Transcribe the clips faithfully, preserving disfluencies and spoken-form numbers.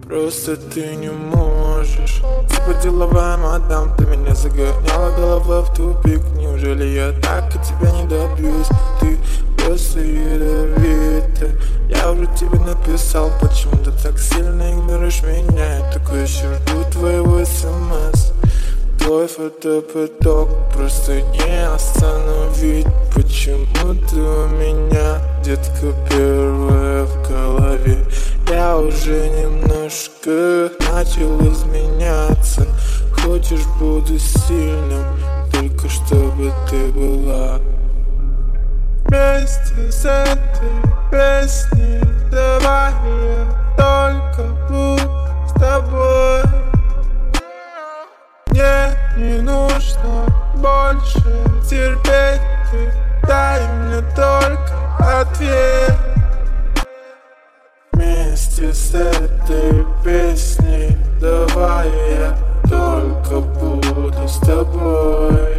Просто ты не можешь. Типа деловая мадам, ты меня загоняла головой в тупик. Неужели я так и тебя не добьюсь? Ты просто ядовитая. Я уже тебе написал, почему ты так сильно игнорируешь меня. Я такой еще жду твоего смс. Твой фотопоток просто не остановить. Почему ты у меня, детка, первая в голове? Я уже немножко начал изменяться. Хочешь, буду сильным, только чтобы ты была. Вместе с этой песней давай я только буду с тобой. Мне не нужно больше терпеть, ты дай мне только ответ. Вместе с этой песней давай я только буду с тобой.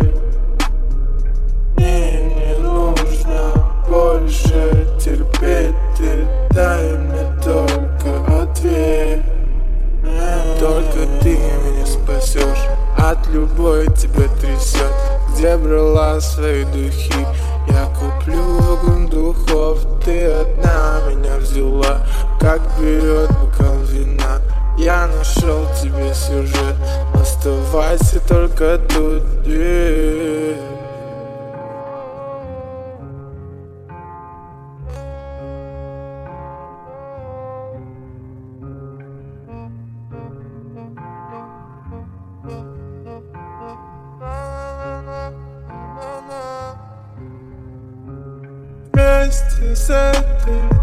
Мне не нужно больше терпеть, ты дай мне только ответ. Только ты меня спасешь, от любой тебя трясет. Где брала свои духи? Я куплю вагон духов. Ты одна меня взяла, как берет бокал вина. Я нашел тебе сюжет, оставайся только тут. Yeah. Вместе с этой